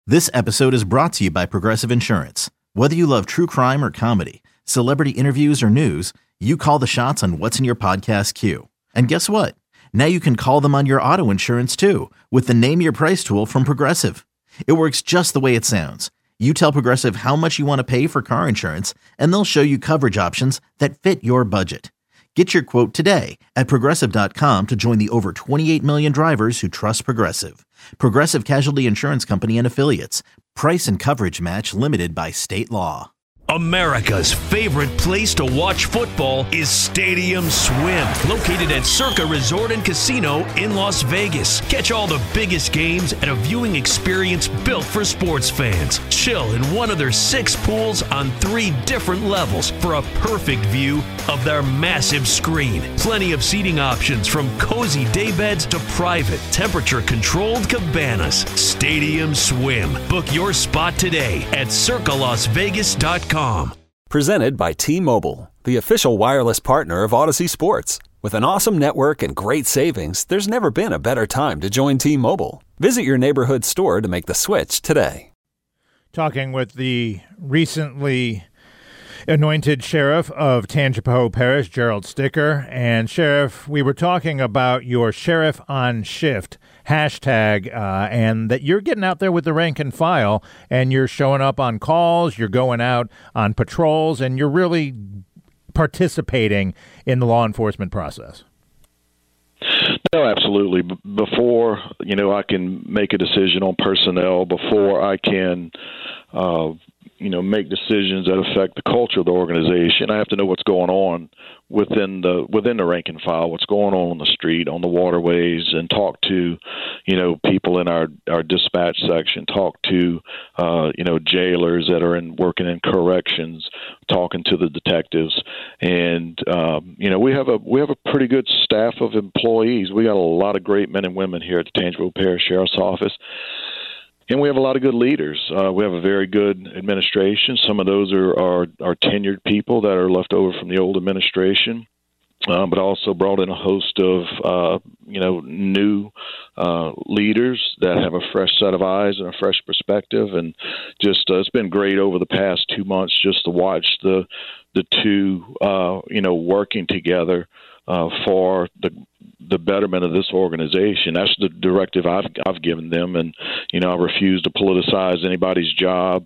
This episode is brought to you by Progressive Insurance. Whether you love true crime or comedy, celebrity interviews or news, you call the shots on what's in your podcast queue. And guess what? Now you can call them on your auto insurance too with the Name Your Price tool from Progressive. It works just the way it sounds. You tell Progressive how much you want to pay for car insurance, and they'll show you coverage options that fit your budget. Get your quote today at Progressive.com to join the over 28 million drivers who trust Progressive. Progressive Casualty Insurance Company and Affiliates. Price and coverage match limited by state law. America's favorite place to watch football is Stadium Swim, located at Circa Resort and Casino in Las Vegas. Catch all the biggest games at a viewing experience built for sports fans. Chill in one of their 6 pools on 3 different levels for a perfect view of their massive screen. Plenty of seating options from cozy daybeds to private, temperature-controlled cabanas. Stadium Swim. Book your spot today at circalasvegas.com. Presented by T-Mobile, the official wireless partner of Odyssey Sports. With an awesome network and great savings, there's never been a better time to join T-Mobile. Visit your neighborhood store to make the switch today. Talking with the recently anointed sheriff of Tangipahoa Parish, Gerald Sticker. And Sheriff, we were talking about your Sheriff on Shift hashtag, and that you're getting out there with the rank and file, and you're showing up on calls, you're going out on patrols, and you're really participating in the law enforcement process. No, absolutely. Before, I can make a decision on personnel, before I can, make decisions that affect the culture of the organization, I have to know what's going on within the rank and file, what's going on the street, on the waterways, and talk to, people in our dispatch section, talk to, jailers that are working in corrections, talking to the detectives, and we have a pretty good staff of employees. We got a lot of great men and women here at the Tangipahoa Parish Sheriff's Office. And we have a lot of good leaders. We have a very good administration. Some of those are tenured people that are left over from the old administration, but also brought in a host of, new leaders that have a fresh set of eyes and a fresh perspective. And just it's been great over the past 2 months just to watch the two, working together for the betterment of this organization. That's the directive I've given them, and I refuse to politicize anybody's job.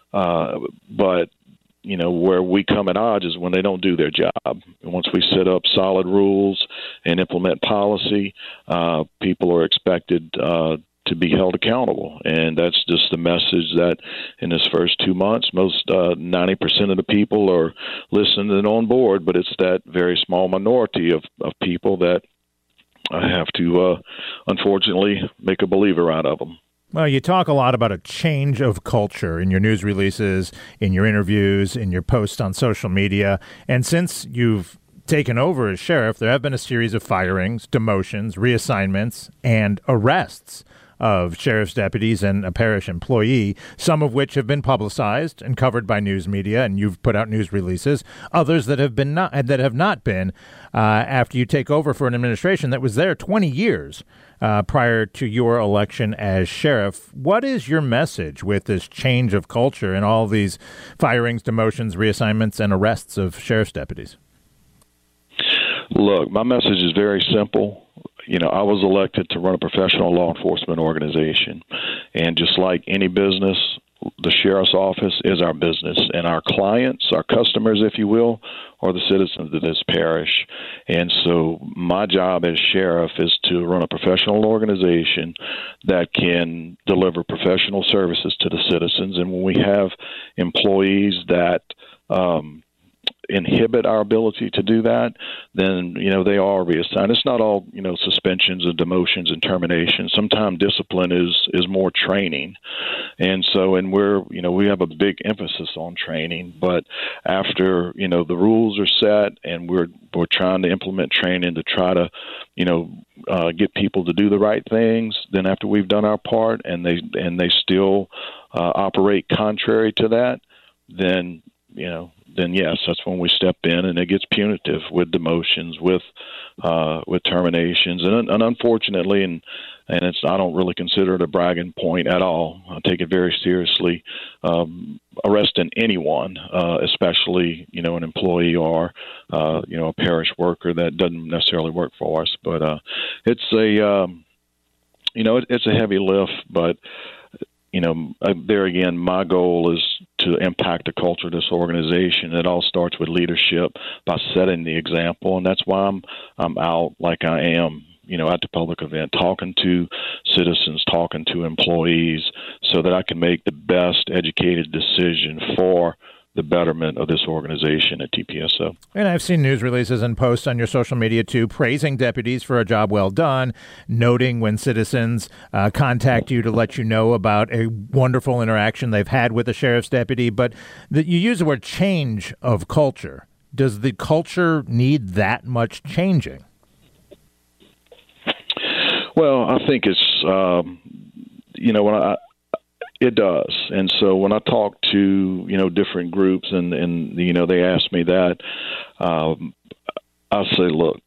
But where we come at odds is when they don't do their job. And once we set up solid rules and implement policy, people are expected to be held accountable. And that's just the message that in this first 2 months, most 90% of the people are listening and on board, but it's that very small minority of people that I have to, unfortunately, make a believer out of them. Well, you talk a lot about a change of culture in your news releases, in your interviews, in your posts on social media. And since you've taken over as sheriff, there have been a series of firings, demotions, reassignments, and arrests of sheriff's deputies and a parish employee, some of which have been publicized and covered by news media, and you've put out news releases. Others that have not been after you take over for an administration that was there 20 years prior to your election as sheriff. What is your message with this change of culture and all these firings, demotions, reassignments, and arrests of sheriff's deputies? Look, my message is very simple. I was elected to run a professional law enforcement organization. And just like any business, the sheriff's office is our business. And our clients, our customers, if you will, are the citizens of this parish. And so my job as sheriff is to run a professional organization that can deliver professional services to the citizens. And when we have employees that inhibit our ability to do that, then, they are reassigned. It's not all, suspensions and demotions and terminations. Sometimes discipline is more training. And so, we have a big emphasis on training, but after, the rules are set and we're trying to implement training to try to, get people to do the right things, then after we've done our part and they still operate contrary to that, then yes, that's when we step in, and it gets punitive with demotions, with terminations, and unfortunately, and and I don't really consider it a bragging point at all. I take it very seriously. Arresting anyone, especially an employee or a parish worker that doesn't necessarily work for us, but it's it's a heavy lift, but there again, my goal is to impact the culture of this organization. It all starts with leadership by setting the example, and that's why I'm out like I am, at the public event, talking to citizens, talking to employees, so that I can make the best educated decision for the betterment of this organization at TPSO. And I've seen news releases and posts on your social media, too, praising deputies for a job well done, noting when citizens contact you to let you know about a wonderful interaction they've had with a sheriff's deputy. But you use the word change of culture. Does the culture need that much changing? Well, I think it's, it does. And so when I talk to, different groups and they ask me that, I say, look,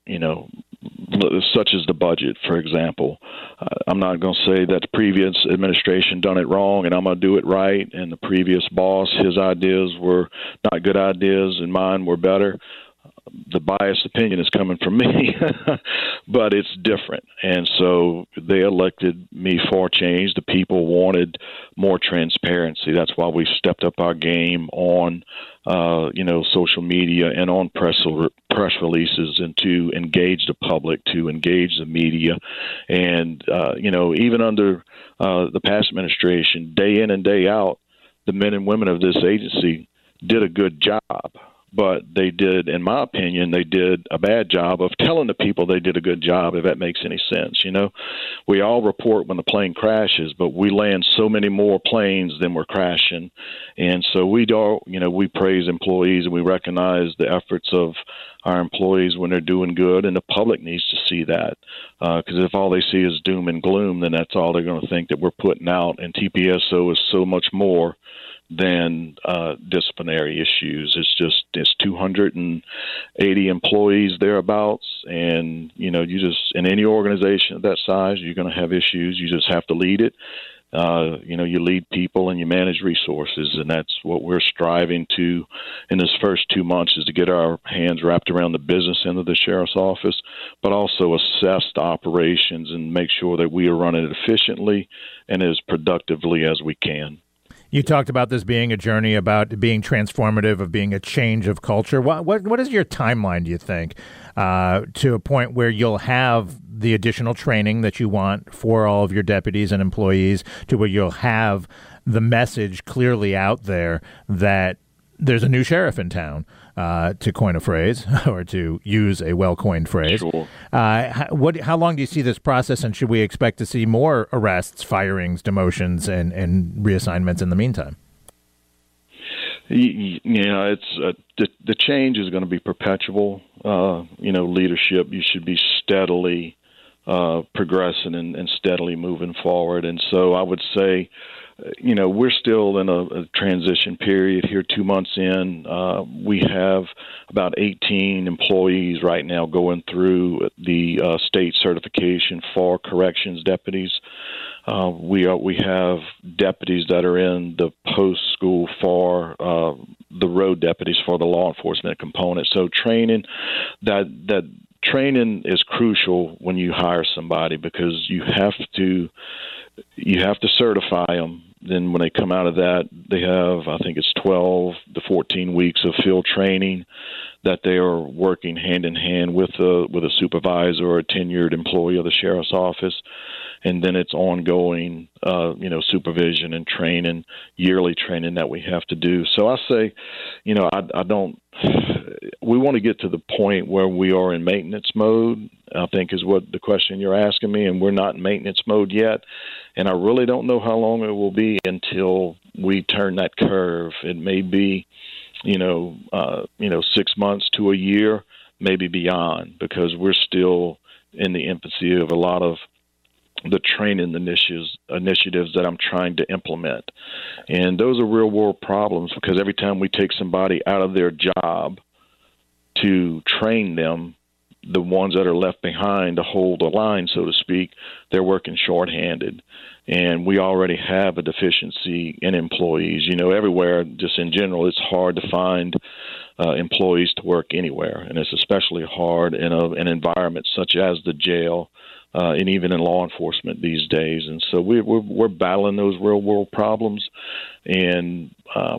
such as the budget, for example. I'm not going to say that the previous administration done it wrong and I'm going to do it right, and the previous boss, his ideas were not good ideas and mine were better. The biased opinion is coming from me, but it's different. And so they elected me for change. The people wanted more transparency. That's why we stepped up our game on, social media and on press releases, and to engage the public, to engage the media. And, even under the past administration, day in and day out, the men and women of this agency did a good job. But they did, in my opinion, they did a bad job of telling the people they did a good job, if that makes any sense. We all report when the plane crashes, but we land so many more planes than we're crashing. And so we praise employees and we recognize the efforts of our employees when they're doing good, and the public needs to see that. Because if all they see is doom and gloom, then that's all they're going to think that we're putting out. And TPSO is so much more than disciplinary issues. It's 280 employees thereabouts, and in any organization of that size, you're going to have issues. You just have to lead it. You lead people and you manage resources, and that's what we're striving to in this first 2 months, is to get our hands wrapped around the business end of the sheriff's office, but also assess the operations and make sure that we are running it efficiently and as productively as we can. You talked about this being a journey, about being transformative, of being a change of culture. What is your timeline, do you think, to a point where you'll have the additional training that you want for all of your deputies and employees, to where you'll have the message clearly out there that there's a new sheriff in town, to coin a phrase, or to use a well-coined phrase? Sure. How long do you see this process, and should we expect to see more arrests, firings, demotions, and reassignments in the meantime? It's the change is going to be perpetual. Leadership, you should be steadily progressing and steadily moving forward. And so I would say, we're still in a transition period here. 2 months in, we have about 18 employees right now going through the state certification for corrections deputies. We have deputies that are in the post school for the road deputies for the law enforcement component. So training training is crucial when you hire somebody, because you have to certify them. Then when they come out of that, they have, I think it's 12 to 14 weeks of field training that they are working hand in hand with a supervisor or a tenured employee of the sheriff's office. And then it's ongoing, supervision and training, yearly training that we have to do. So I say, we want to get to the point where we are in maintenance mode, I think is what the question you're asking me, and we're not in maintenance mode yet. And I really don't know how long it will be until we turn that curve. It may be, 6 months to a year, maybe beyond, because we're still in the infancy of a lot of the training initiatives that I'm trying to implement. And those are real world problems, because every time we take somebody out of their job to train them, the ones that are left behind to hold the line, so to speak, they're working shorthanded. And we already have a deficiency in employees. Everywhere, just in general, it's hard to find employees to work anywhere. And it's especially hard in an environment such as the jail and even in law enforcement these days. And so we're battling those real-world problems. And,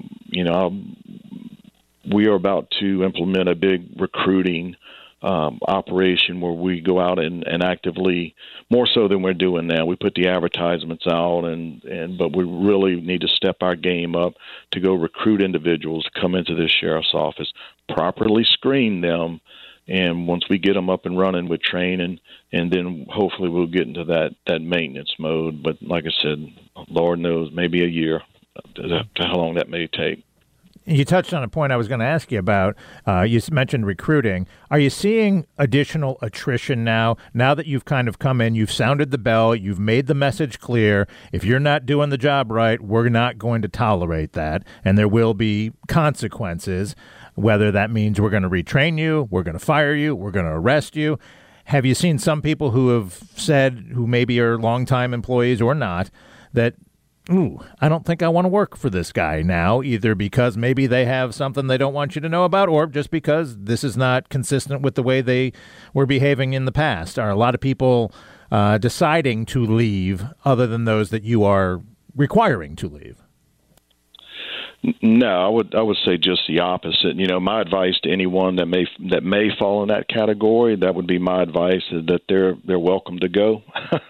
we are about to implement a big recruiting operation where we go out and actively, more so than we're doing now. We put the advertisements out, but we really need to step our game up to go recruit individuals to come into this sheriff's office, properly screen them, and once we get them up and running with training, and then hopefully we'll get into that maintenance mode. But like I said, Lord knows, maybe a year, to how long that may take. You touched on a point I was going to ask you about. You mentioned recruiting. Are you seeing additional attrition now that you've kind of come in, you've sounded the bell, you've made the message clear? If you're not doing the job right, we're not going to tolerate that, and there will be consequences, whether that means we're going to retrain you, we're going to fire you, we're going to arrest you. Have you seen some people who have said, who maybe are longtime employees or not, that I don't think I want to work for this guy now, either because maybe they have something they don't want you to know about, or just because this is not consistent with the way they were behaving in the past? Are a lot of people deciding to leave other than those that you are requiring to leave? No, I would say just the opposite. My advice to anyone that may fall in that category, that would be my advice, is that they're welcome to go.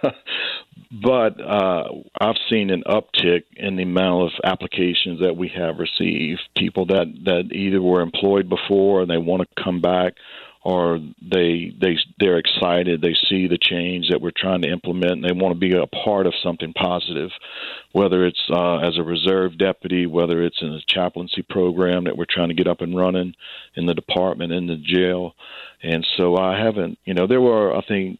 But I've seen an uptick in the amount of applications that we have received. People that either were employed before and they want to come back, or they're excited. They see the change that we're trying to implement, and they want to be a part of something positive, whether it's as a reserve deputy, whether it's in a chaplaincy program that we're trying to get up and running in the department, in the jail. And so I haven't, there were, I think,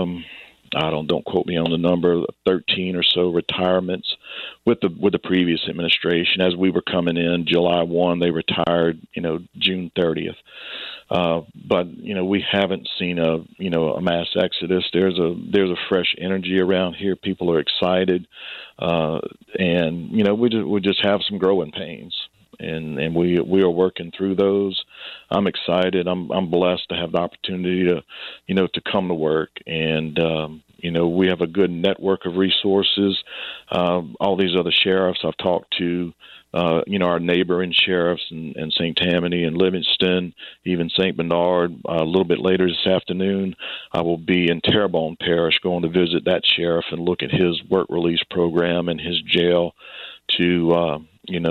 don't quote me on the number, 13 or so retirements with the previous administration. As we were coming in July 1, they retired, June 30th. But we haven't seen a mass exodus. There's a fresh energy around here. People are excited, and we just have some growing pains, and we are working through those. I'm excited. I'm blessed to have the opportunity to come to work, and we have a good network of resources. All these other sheriffs I've talked to. Our neighboring sheriffs in St. Tammany and Livingston, even St. Bernard. A little bit later this afternoon, I will be in Terrebonne Parish going to visit that sheriff and look at his work release program and his jail to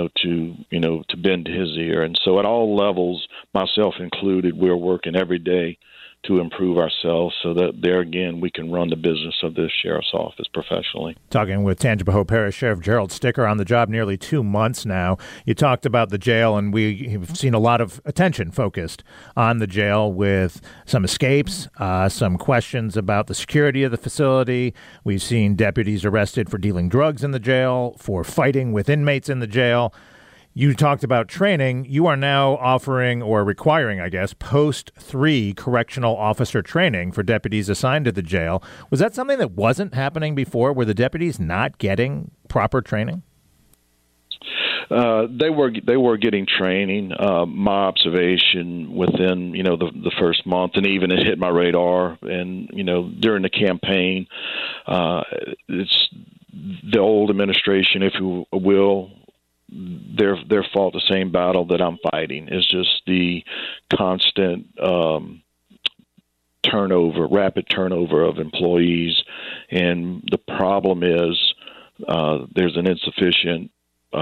bend his ear. And so at all levels, myself included, we're working every day to improve ourselves so that there again we can run the business of this sheriff's office professionally. Talking with Tangipahoa Parish Sheriff Gerald Sticker, on the job nearly 2 months now. You talked about the jail, and we've seen a lot of attention focused on the jail with some escapes, some questions about the security of the facility. We've seen deputies arrested for dealing drugs in the jail, for fighting with inmates in the jail. You talked about training. You are now offering, or requiring, I guess, post-3 correctional officer training for deputies assigned to the jail. Was that something that wasn't happening before? Were the deputies not getting proper training? They were getting training. My observation within the first month, and even it hit my radar, and during the campaign, it's the old administration, if you will. They're fought the same battle that I'm fighting. It's just the constant rapid turnover of employees, and the problem is there's an insufficient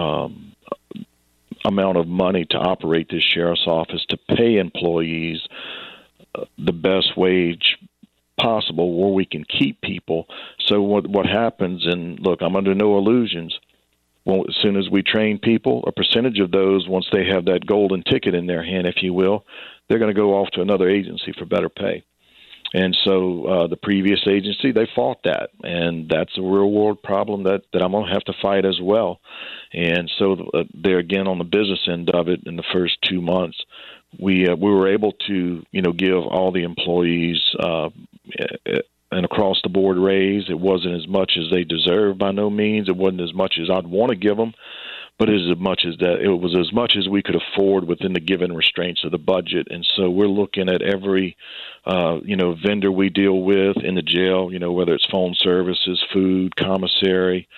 amount of money to operate this sheriff's office to pay employees the best wage possible where we can keep people. So what happens, and look, I'm under no illusions. Well, as soon as we train people, a percentage of those, once they have that golden ticket in their hand, if you will, they're going to go off to another agency for better pay. And so the previous agency, they fought that, and that's a real-world problem that I'm going to have to fight as well. And so there again, on the business end of it, in the first 2 months, we were able to, give all the employees an across-the-board raise. It wasn't as much as they deserved by no means. It wasn't as much as I'd want to give them, but it was as much as we could afford within the given restraints of the budget. And so we're looking at every, vendor we deal with in the jail, whether it's phone services, food, commissary,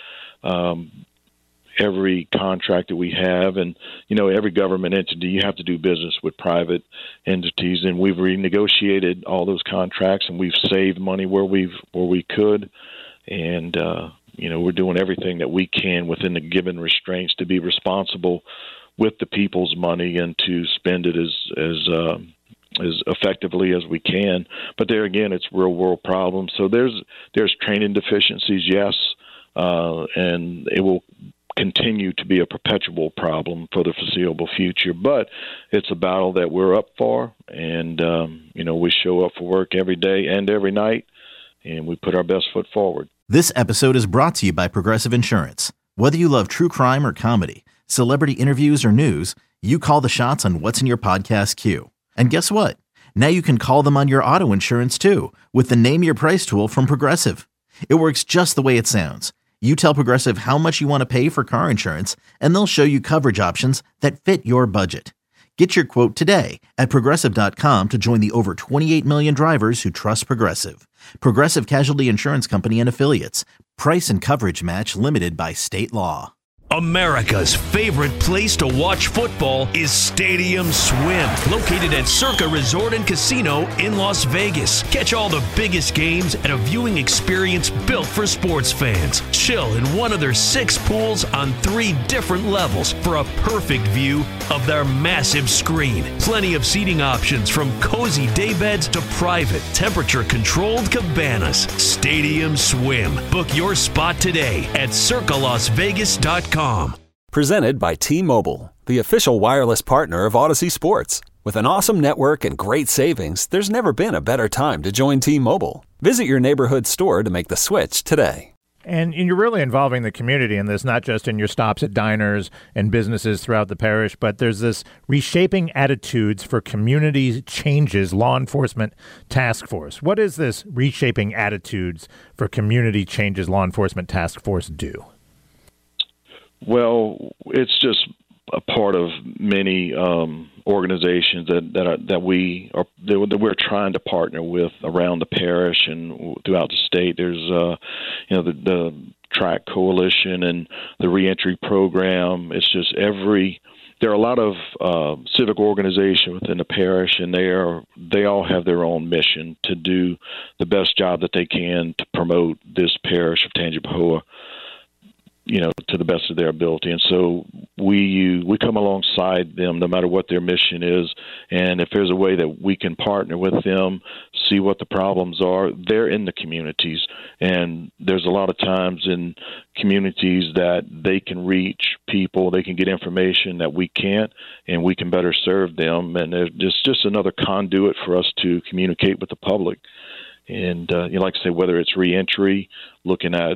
every contract that we have, and every government entity, you have to do business with private entities, and we've renegotiated all those contracts, and we've saved money where we could, and we're doing everything that we can within the given restraints to be responsible with the people's money and to spend it as effectively as we can. But there again, it's real world problems. So there's training deficiencies, yes, and it will continue to be a perpetual problem for the foreseeable future. But it's a battle that we're up for, and we show up for work every day and every night, and we put our best foot forward. This episode is brought to you by Progressive Insurance. Whether you love true crime or comedy, celebrity interviews or news, you call the shots on what's in your podcast queue. And guess what? Now you can call them on your auto insurance too with the Name Your Price tool from Progressive. It works just the way it sounds. You tell Progressive how much you want to pay for car insurance, and they'll show you coverage options that fit your budget. Get your quote today at Progressive.com to join the over 28 million drivers who trust Progressive. Progressive Casualty Insurance Company and Affiliates. Price and coverage match limited by state law. America's favorite place to watch football is Stadium Swim, located at Circa Resort and Casino in Las Vegas. Catch all the biggest games at a viewing experience built for sports fans. Chill in one of their 6 pools on 3 different levels for a perfect view of their massive screen. Plenty of seating options from cozy daybeds to private, temperature-controlled cabanas. Stadium Swim. Book your spot today at circalasvegas.com. Presented by T-Mobile, the official wireless partner of Odyssey Sports. With an awesome network and great savings, there's never been a better time to join T-Mobile. Visit your neighborhood store to make the switch today. And you're really involving the community in this, not just in your stops at diners and businesses throughout the parish, but there's this Reshaping Attitudes for Community Changes Law Enforcement Task Force. What is this Reshaping Attitudes for Community Changes Law Enforcement Task Force do? Well, it's just a part of many organizations that we're trying to partner with around the parish and throughout the state. There's the Track Coalition and the Reentry Program. It's just there are a lot of civic organizations within the parish, and they all have their own mission to do the best job that they can to promote this parish of Tangipahoa, to the best of their ability. And so we come alongside them no matter what their mission is. And if there's a way that we can partner with them, see what the problems are, they're in the communities. And there's a lot of times in communities that they can reach people, they can get information that we can't, and we can better serve them. And it's just another conduit for us to communicate with the public. And like I say, whether it's reentry, looking at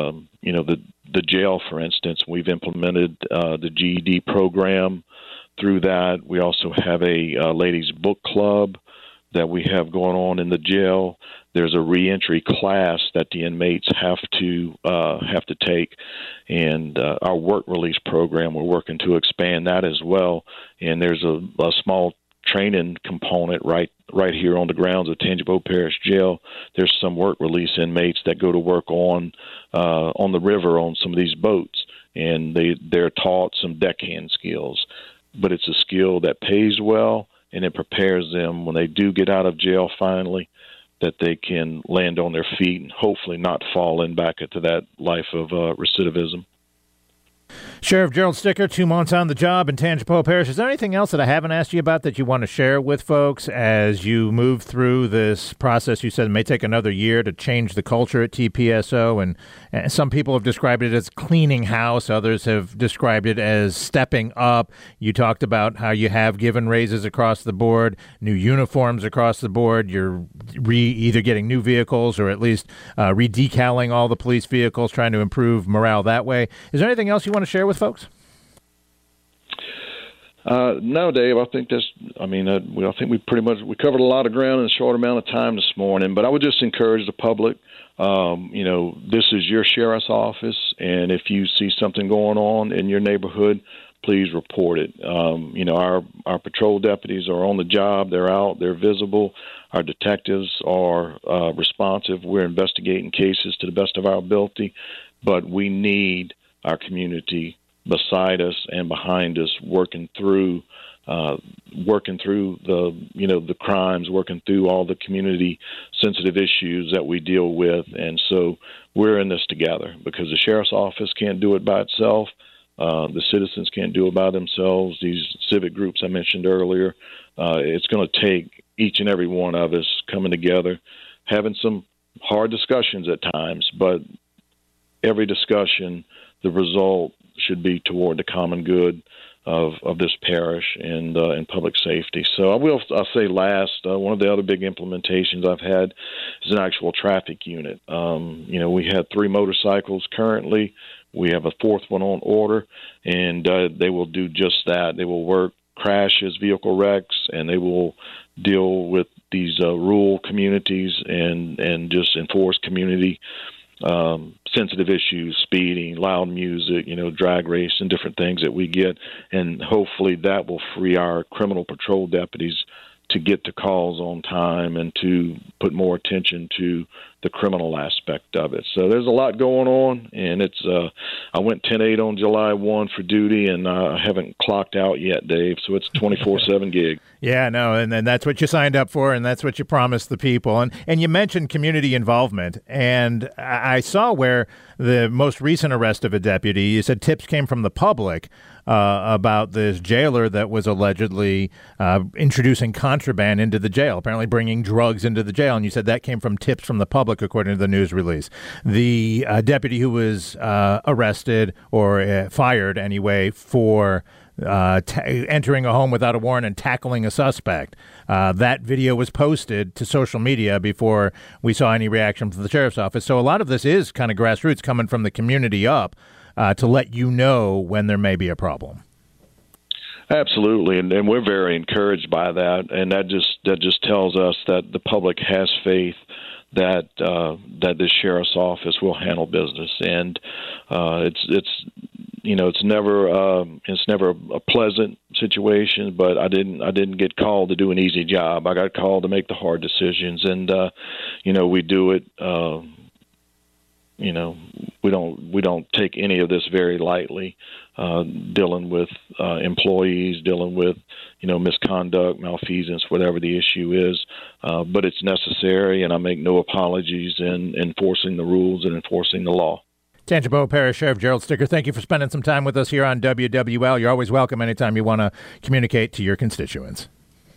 the jail, for instance, we've implemented the GED program through that. We also have a ladies' book club that we have going on in the jail. There's a reentry class that the inmates have to take, and our work release program, we're working to expand that as well. And there's a small training component right here on the grounds of Tangipahoa Parish Jail. There's some work release inmates that go to work on the river on some of these boats, and they're taught some deckhand skills. But it's a skill that pays well, and it prepares them when they do get out of jail finally, that they can land on their feet and hopefully not fall in back into that life of recidivism. Sheriff Gerald Sticker, 2 months on the job in Tangipahoa Parish. Is there anything else that I haven't asked you about that you want to share with folks as you move through this process? You said it may take another year to change the culture at TPSO, and some people have described it as cleaning house. Others have described it as stepping up. You talked about how you have given raises across the board, new uniforms across the board. You're either getting new vehicles or at least redecaling all the police vehicles, trying to improve morale that way. Is there anything else you want to share with folks? No, Dave. I think I think we covered a lot of ground in a short amount of time this morning. But I would just encourage the public. This is your sheriff's office, and if you see something going on in your neighborhood, please report it. Our patrol deputies are on the job. They're out. They're visible. Our detectives are responsive. We're investigating cases to the best of our ability, but we need our community beside us and behind us, working through the crimes, working through all the community sensitive issues that we deal with. And so we're in this together, because the sheriff's office can't do it by itself. The citizens can't do it by themselves. These civic groups I mentioned earlier, it's going to take each and every one of us coming together, having some hard discussions at times, but every discussion, the result should be toward the common good of this parish and public safety. So I'll say last, one of the other big implementations I've had is an actual traffic unit. We had 3 motorcycles currently. We have a 4th one on order, and they will do just that. They will work crashes, vehicle wrecks, and they will deal with these rural communities and just enforce community sensitive issues, speeding, loud music, drag race and different things that we get. And hopefully that will free our criminal patrol deputies to get to calls on time and to put more attention to the criminal aspect of it. So there's a lot going on, and it's I went 10-8 on July 1 for duty, and I haven't clocked out yet, Dave, so it's a 24/7 gig. Yeah, no, and that's what you signed up for, and that's what you promised the people. And you mentioned community involvement, and I saw where the most recent arrest of a deputy, you said tips came from the public about this jailer that was allegedly introducing contraband into the jail, apparently bringing drugs into the jail. And you said that came from tips from the public, according to the news release. The deputy who was arrested or fired anyway for entering a home without a warrant and tackling a suspect. That video was posted to social media before we saw any reaction from the sheriff's office. So a lot of this is kind of grassroots, coming from the community up, to let you know when there may be a problem. Absolutely, and we're very encouraged by that, and that just tells us that the public has faith that the sheriff's office will handle business, and it's never a pleasant situation, but I didn't get called to do an easy job. I got called to make the hard decisions, and we do it. We don't take any of this very lightly, dealing with employees, dealing with, misconduct, malfeasance, whatever the issue is. But it's necessary, and I make no apologies in enforcing the rules and enforcing the law. Tangipahoa Parish Sheriff Gerald Sticker, thank you for spending some time with us here on WWL. You're always welcome anytime you want to communicate to your constituents.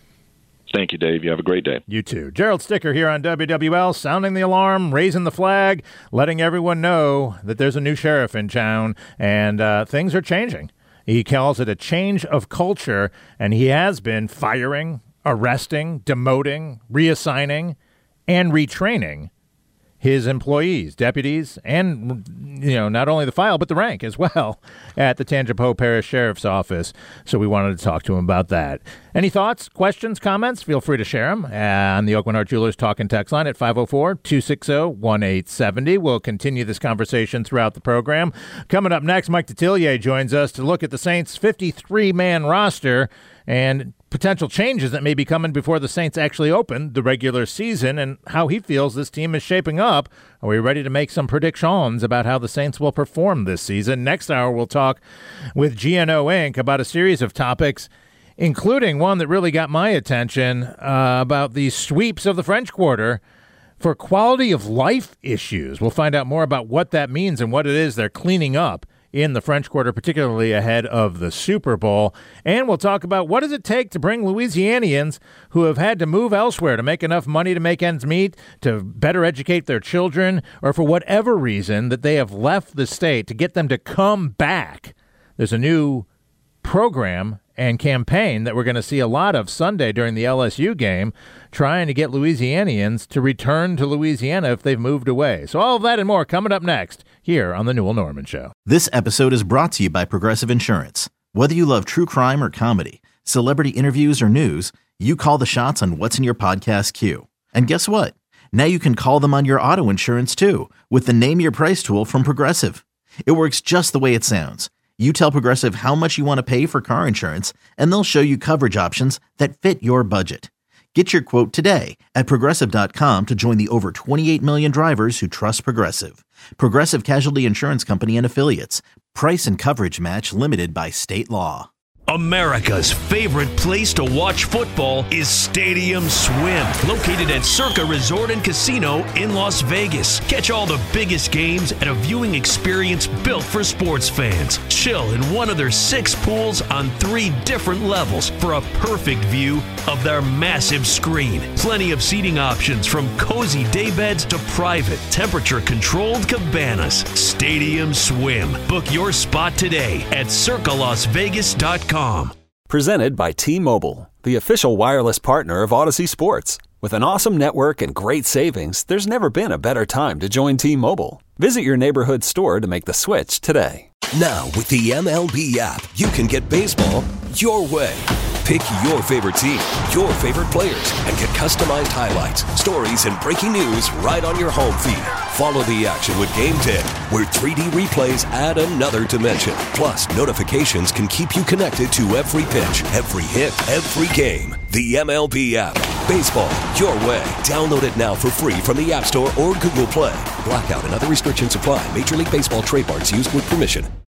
Thank you, Dave. You have a great day. You too. Gerald Sticker here on WWL, sounding the alarm, raising the flag, letting everyone know that there's a new sheriff in town, and things are changing. He calls it a change of culture, and he has been firing, arresting, demoting, reassigning, and retraining his employees, deputies, and, not only the file, but the rank as well at the Tangipahoa Parish Sheriff's Office. So we wanted to talk to him about that. Any thoughts, questions, comments? Feel free to share them on the Oakland Heart Jewelers Talk and Text line at 504-260-1870. We'll continue this conversation throughout the program. Coming up next, Mike Detillier joins us to look at the Saints' 53-man roster and potential changes that may be coming before the Saints actually open the regular season, and how he feels this team is shaping up. Are we ready to make some predictions about how the Saints will perform this season? Next hour, we'll talk with GNO Inc. about a series of topics, including one that really got my attention, about the sweeps of the French Quarter for quality of life issues. We'll find out more about what that means and what it is they're cleaning up in the French Quarter, particularly ahead of the Super Bowl. And we'll talk about what does it take to bring Louisianians who have had to move elsewhere to make enough money to make ends meet, to better educate their children, or for whatever reason that they have left the state, to get them to come back. There's a new program and campaign that we're going to see a lot of Sunday during the LSU game, trying to get Louisianians to return to Louisiana if they've moved away. So all of that and more coming up next here on The Newell Norman Show. This episode is brought to you by Progressive Insurance. Whether you love true crime or comedy, celebrity interviews, or news, you call the shots on what's in your podcast queue. And guess what? Now you can call them on your auto insurance too with the Name Your Price tool from Progressive. It works just the way it sounds. You tell Progressive how much you want to pay for car insurance, and they'll show you coverage options that fit your budget. Get your quote today at Progressive.com to join the over 28 million drivers who trust Progressive. Progressive Casualty Insurance Company and Affiliates. Price and coverage match limited by state law. America's favorite place to watch football is Stadium Swim, located at Circa Resort and Casino in Las Vegas. Catch all the biggest games at a viewing experience built for sports fans. Chill in one of their 6 pools on 3 different levels for a perfect view of their massive screen. Plenty of seating options from cozy daybeds to private, temperature-controlled cabanas. Stadium Swim. Book your spot today at circalasvegas.com. Presented by T-Mobile, the official wireless partner of Odyssey Sports. With an awesome network and great savings, there's never been a better time to join T-Mobile. Visit your neighborhood store to make the switch today. Now, with the MLB app, you can get baseball your way. Pick your favorite team, your favorite players, and get customized highlights, stories, and breaking news right on your home feed. Follow the action with Game 10, where 3D replays add another dimension. Plus, notifications can keep you connected to every pitch, every hit, every game. The MLB app. Baseball your way. Download it now for free from the App Store or Google Play. Blackout and other restrictions apply. Major League Baseball trademarks used with permission.